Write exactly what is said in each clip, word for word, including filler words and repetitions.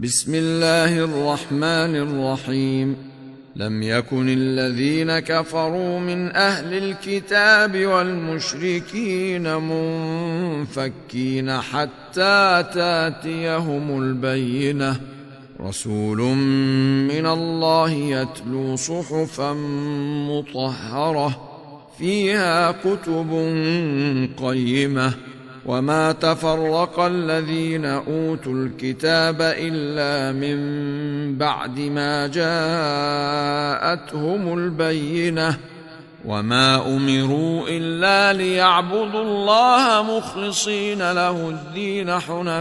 بسم الله الرحمن الرحيم. لم يكن الذين كفروا من أهل الكتاب والمشركين منفكين حتى تاتيهم البينة، رسول من الله يتلو صحفا مطهرة فيها كتب قيمة. وما تفرق الذين أوتوا الكتاب إلا من بعد ما جاءتهم البينة، وما أمروا إلا ليعبدوا الله مخلصين له الدين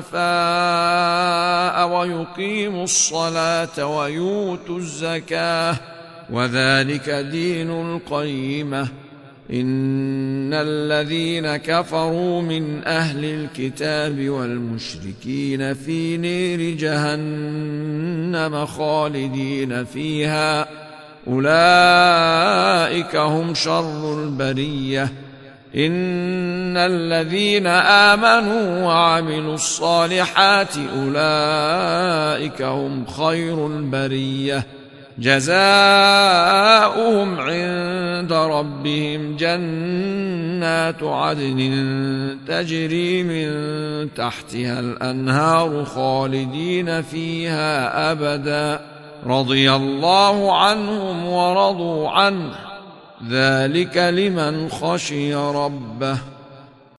حنفاء ويقيموا الصلاة ويؤتوا الزكاة، وذلك دين القيمة. إن الذين كفروا من أهل الكتاب والمشركين في نير جهنم خالدين فيها، أولئك هم شر البرية. إن الذين آمنوا وعملوا الصالحات أولئك هم خير البرية، جزاؤهم عند ربهم جنات عدن تجري من تحتها الأنهار خالدين فيها أبدا، رضي الله عنهم ورضوا عنه، ذلك لمن خشي ربه.